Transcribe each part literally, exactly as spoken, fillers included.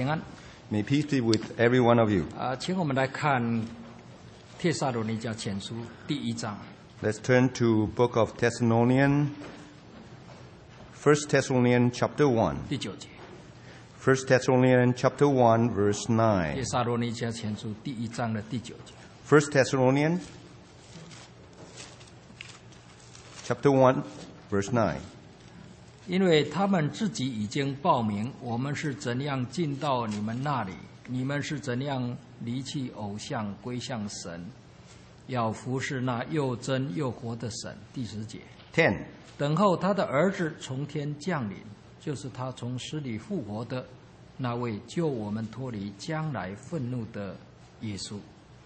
平安。 May peace be with every one of you. 啊、请我们来看《帖撒罗尼迦前书》第一章。 Let's turn to Book of Thessalonians, First Thessalonians chapter one. 第九节， First Thessalonians chapter one, verse 《帖 nine. 撒罗尼迦前书》第一章的第九节。 First Thessalonians chapter one, verse nine. 因为他们自己已经报明，我们是怎样进到你们那里，你们是怎样离弃偶像归向神，要服侍那又真又活的神。第十节， ten. 等候他的儿子从天降临，就是他从死里复活的那位救我们脱离将来愤怒的耶稣。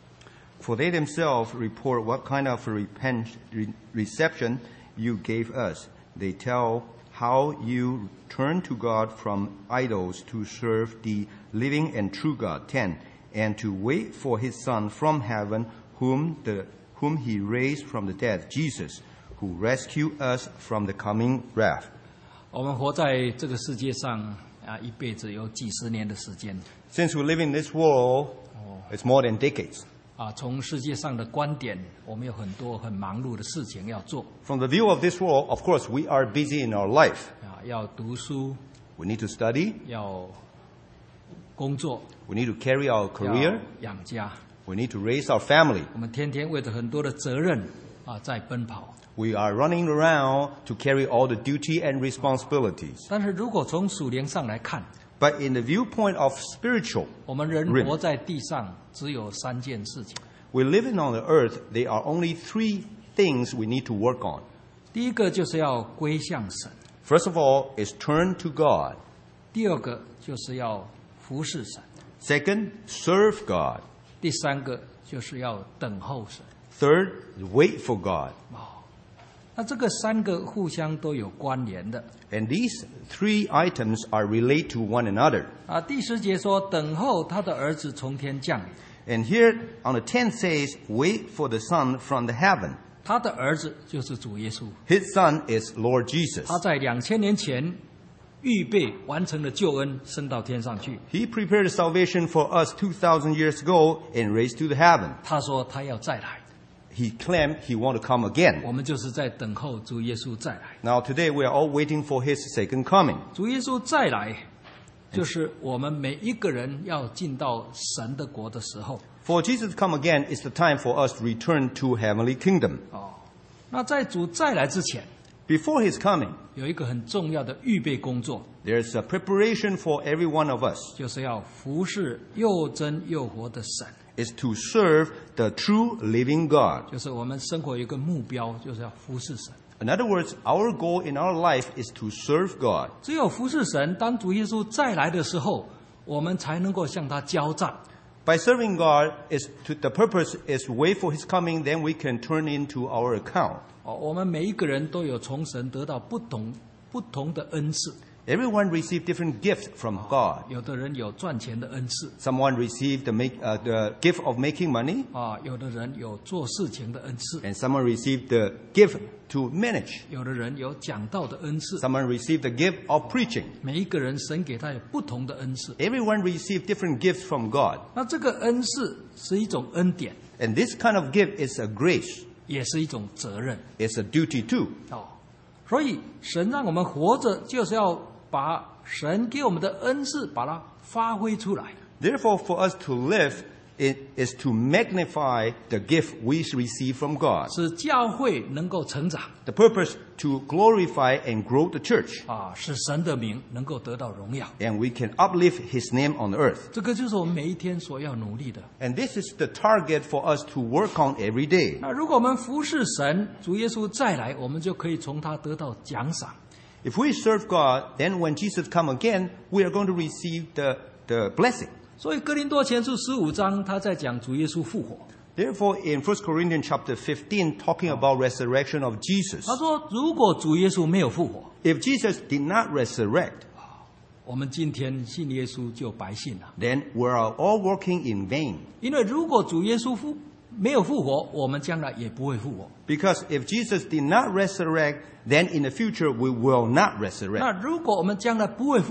For they themselves report what kind of repent, re- reception you gave us. They tell how you turned to God from idols to serve the living and true God. ten. And to wait for his Son from heaven, whom, the, whom he raised from the dead, Jesus, who rescued us from the coming wrath. 我们活在这个世界上啊，一辈子有几十年的时间 Since we live in this world, it's more than decades. 啊。从世界上的观点，我们有很多很忙碌的事情要做 From the view of this world, of course, we are busy in our life. 啊，要读书， We need to study. 要工作， We need to carry our 要 career. 养家。 We need to raise our family. 我们天天为着很多的责任啊在奔跑。 We are running around to carry all the duty and responsibilities. 但是如果从属灵上来看， But in the viewpoint of spiritual, 我们人 Rim 活在地上只有三件事情。 we're living on the earth. There are only three things we need to work on. 第一个就是要归向神， First of all is turn to God. 第二个就是要服侍神， Second, serve God. 第三个就是要等候神。 Third, wait for God. 那这个三个互相都有关联的 And these three items are related to one another. 啊。第十节说，等候他的儿子从天降临。 And here on the tenth says, wait for the Son from the heaven. 他的儿子就是主耶稣， His Son is Lord Jesus. 他在两千年前预备完成了救恩，升到天上去。 He prepared salvation for us two thousand years ago and raised to the heaven. 他说他要再来， He claimed he want to come again. 我们就是在等候主耶稣再来。 Now today we are all waiting for his second coming. 主耶稣再来，就是我们每一个人要进到神的国的时候。 For Jesus to come again is the time for us to return to heavenly kingdom. 哦，那在主再来之前， Before his coming, 有一个很重要的预备工作， there's a preparation for every one of us. 就是要服侍又真又活的神。 Is to serve the true living God. 就是我们生活有一个目标，就是要服侍神。 In other words, our goal in our life is to serve God. 只有服侍神，当主耶稣再来的时候，我们才能够向他交账。 By serving God, is to, the purpose is wait for his coming, then we can turn into our account. 哦，我们每一个人都有从神得到不同不同的恩赐。 Everyone received different gifts from God. 有的人有赚钱的恩赐 Someone received the, make, uh, the gift of making money, 啊，有的人有做事情的恩赐， and someone received the gift to manage. 有的人有讲道的恩赐。 Someone received the gift of preaching. 每一个人神给他有不同的恩赐。 Everyone received different gifts from God. 那这个恩赐是一种恩典， And this kind of gift is a grace. 也是一种责任。 It's a duty too. 哦，所以神让我们活着，就是要把神给我们的恩赐把它发挥出来。 Therefore, for us to live, it is to magnify the gift we receive from God. 使教会能够成长 The purpose to glorify and grow the church. 啊，使神的名能够得到荣耀。 And we can uplift his name on earth. 这个就是我们每一天所要努力的。 And this is the target for us to work on every day. 那如果我们服侍神，主耶稣再来，我们就可以从他得到奖赏。 If we serve God, then when Jesus come again, we are going to receive the, the blessing. 所以哥林多前书十五章他在讲主耶稣复活。 Therefore, in First Corinthians chapter fifteen, talking about resurrection of Jesus, 他说，如果主耶稣没有复活， if Jesus did not resurrect, 我们今天信耶稣就白信了。 then we are all working in vain. 因为如果主耶稣复没有复活，我们将来也不会复活。 Because if Jesus did not resurrect, then in the future we will not 那 resurrect. 如果我们将来不会复活，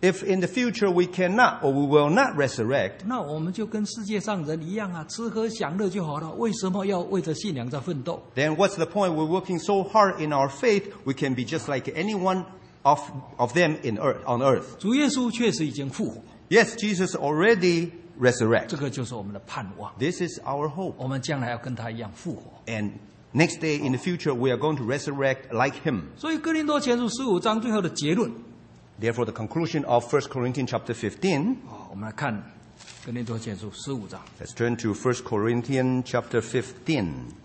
If in the future we cannot or we will not resurrect, 那我们就跟世界上人一样啊，吃喝享乐就好了。为什么要为着信仰在奋斗？ then what's the point? We're working so hard in our faith, we can be just like any one of, of them in earth, on earth. 主耶稣确实已经复活， Yes, Jesus already 这 resurrected. 个就是我们的盼望。 This is our hope. 我们将来要跟他一样复活。 And next day in the future, we are going to resurrect like him. 所以哥林多前书十五章最后的结论 Therefore, the conclusion of First Corinthians chapter fifteen, 啊，我们来看哥林多前书十五章 let's turn to First Corinthians chapter fifteen,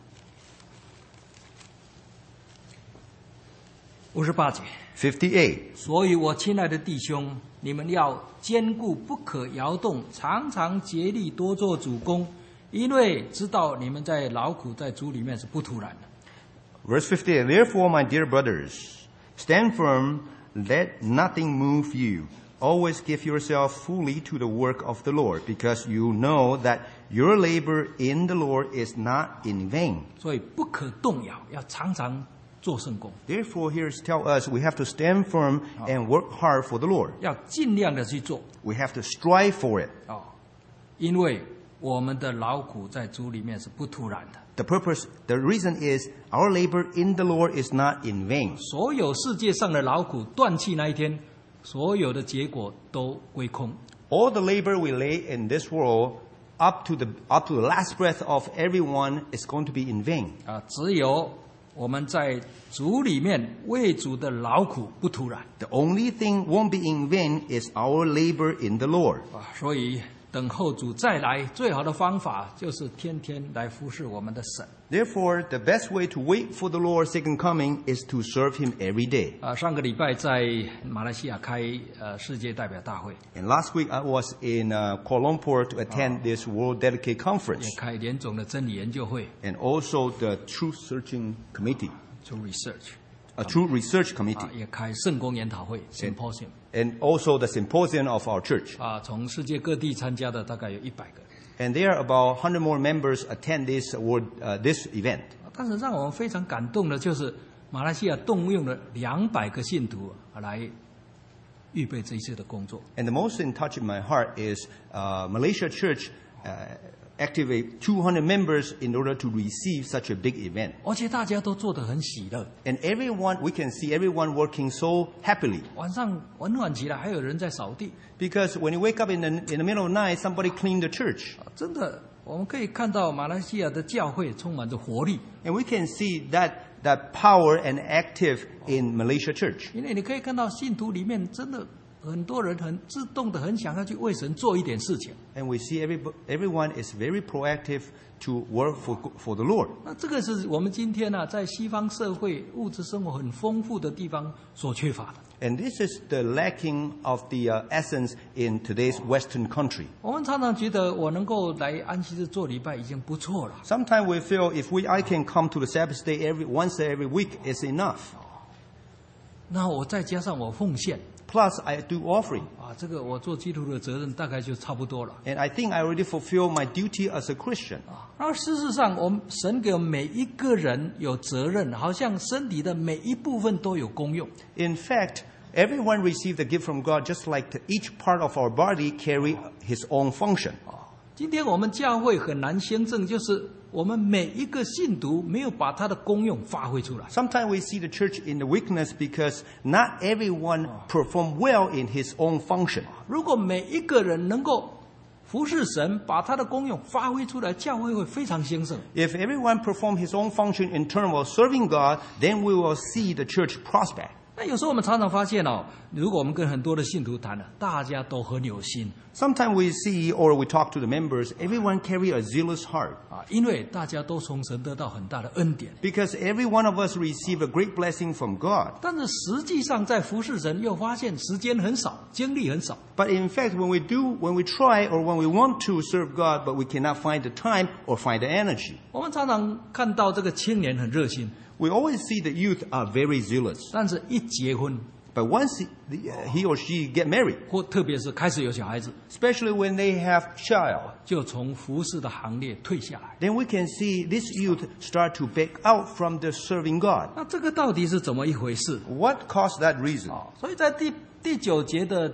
五十八节。 fifty-eight. 所以我亲爱的弟兄，你们要坚固，不可摇动，常常竭力多做主工，因为知道你们在劳苦在主里面是不突然的。 Verse fifty-eight, therefore, my dear brothers, stand firm, let nothing move you. Always give yourself fully to the work of the Lord, because you know that your labor in the Lord is not in vain. 所以不可动摇，要常常做圣工， Therefore, here is tell us we have to stand firm and work hard for the Lord. 要尽量的去做 We have to strive for it. 哦，因为我们的劳苦在主里面是不突然的。 The purpose, the reason is our labor in the Lord is not in vain. 所有世界上的劳苦断气那一天，所有的结果都归空。 All the labor we lay in this world, up to the up to the last breath of everyone, is going to be in vain. 啊，只有我们在主里面为主的劳苦不突然 The only thing won't be in vain is our labor in the Lord. 啊，所以等候主再来，最好的方法就是天天来服侍我们的神 Therefore, the best way to wait for the Lord's second coming is to serve Him every day. 啊。上个礼拜在马来西亚开呃世界代表大会， And last week I was in uh, Kuala Lumpur to attend this World Dedicate 也 Conference 开联总的真理研究会 and also the Truth Searching Committee, 做 research， a Truth Research 啊 Committee, 也开圣公研讨会 symposium， and also the symposium of our church. 啊，从世界各地参加的大概有一百个。 And there are about one hundred more members attend this world, uh, this event. 但是让我们非常感动的就是马来西亚动用了两百个信徒啊来预备这一次的工作。 And the most in touch in my heart is uh, Malaysia Church uh, activate two hundred members in order to receive such a big event. 而且大家都做得很喜乐， And everyone, we can see everyone working so happily. 晚上很晚起来还有人在扫地， Because when you wake up in the, in the middle of the night, somebody cleaned the church. 啊真的我们可以看到马来西亚的教会充满着活力， And we can see that, that power and active in Malaysia Church. 因为你可以看到信徒里面真的很多人很自动的很想要去为神做一点事情。 And we see every, everyone is very proactive to work for, for the Lord. 那这个是我们今天呢、啊、在西方社会物质生活很丰富的地方所缺乏的。 And this is the lacking of the uh, essence in today's Western country. 我们常常觉得我能够来安息日做礼拜已经不错了。 Sometimes we feel if we, I can come to the Sabbath day every, once every week is enough. 那我再加上我奉献 Plus, I do offering. 啊，这个我做基督徒的责任大概就差不多了。 And I think I already fulfill my duty as a Christian. 然后事实上，我们神给我们每一个人有责任，好像身体的每一部分都有功用。 In fact, everyone received the gift from God just like the, each part of our body carry his own function. 今天我们教会很难兴盛，就是我们每一个信徒没有把他的功用发挥出来。 Sometimes we see the church in the weakness because not everyone perform well in his own function. 如果每一个人能够服侍神，把他的功用发挥出来，教会会非常兴盛。 If everyone perform his own function in terms of serving God, then we will see the church prosper. 那有时候我们常常发现哦，如果我们跟很多的信徒谈了，大家都很有心 Sometimes we see or we talk to the members, everyone carry a zealous heart 啊，因为大家都从神得到很大的恩典。 because every one of us receive a great blessing from God. 但是实际上在服侍神，又发现时间很少，精力很少。 But in fact, when we do, when we try or when we want to serve God, but we cannot find the time or find the energy. 我们常常看到这个青年很热心， We always see the youth are very zealous. 但是一结婚， But once he, the, uh, he or she get married, 或特别是开始有小孩子， especially when they have child, 就从服侍的行列退下来。 then we can see this youth start to back out from the serving God. 那这个到底是怎么一回事？ What caused that reason? 所以在第第九节的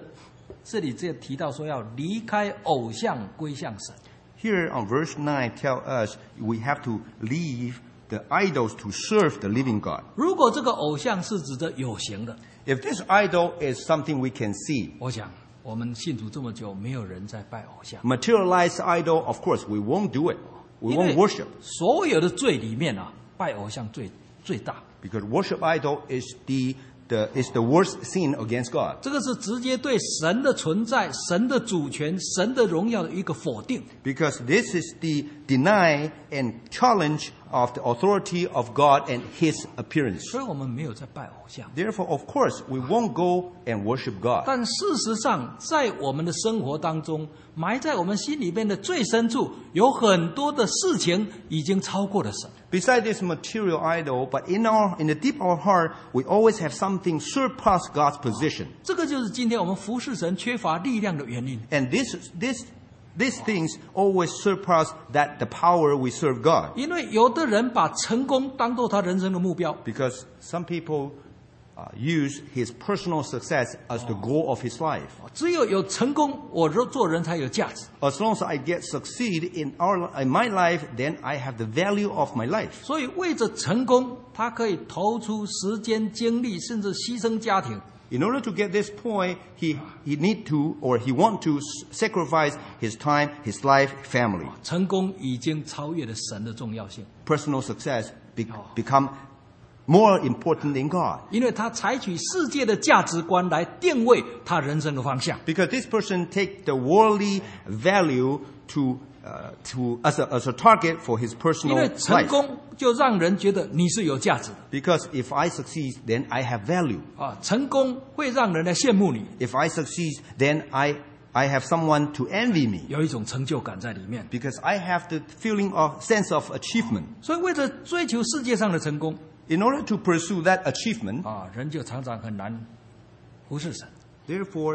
这里这提到说要离开偶像归向神。 Here on verse nine tell us we have to leave the idols to serve the living God. 如果这个偶像是指着有形的， If this idol is something we can see, 我想我们信主这么久，没有人在拜偶像。 materialized idol, of course, we won't do it. We 因为 won't worship. 所有的罪里面啊，拜偶像最最大。 Because worship idol is the, the, is the worst sin against God. 这个是直接对神的存在、神的主权、神的荣耀的一个否定。 Because this is the deny and challenge of the authority of God and His appearance. 所以我们没有在拜偶像。 Therefore, of course, we won't go and worship God. 但事实上，在我们的生活当中，埋在我们心里面的最深处，有很多的事情已经超过了神。 Besides this material idol, but in our in the deep of our heart, we always have something surpass God's position. 这个就是今天我们服侍神缺乏力量的原因。 And this this these things always surpass that the power we serve God. 因为有的人把成功当作他人生的目标， Because some people uh, use his personal success as the goal of his life. 只有有成功，我做人才有价值。 As long as I get succeed in our in my life, then I have the value of my life. 所以为着成功，他可以投出时间、精力，甚至牺牲家庭。 In order to get this point, he he need to or he want to sacrifice his time, his life, family. 成功已经超越了神的重要性， Personal success be, become more important than God. 因为他采取世界的价值观来定位他人生的方向。 Because this person take the worldly value to uh, to as a as a target for his 因 personal 为成 life. 功就让人觉得你是有价值的 Because if I succeed, then I have value. 啊，成功会让人来羡慕你， If I succeed, then I I have someone to envy me. 有一种成就感在里面。 Because I have the feeling of sense of achievement. 所以为了追求世界上的成功 In order to pursue that achievement, 啊，人就常常很难服侍神。 therefore,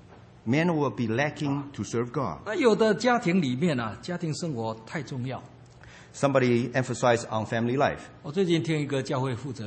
men will be lacking to serve God. 那有的家庭里面啊，家庭生活太重要。 Somebody emphasized on family life. 我最近听一个教会负责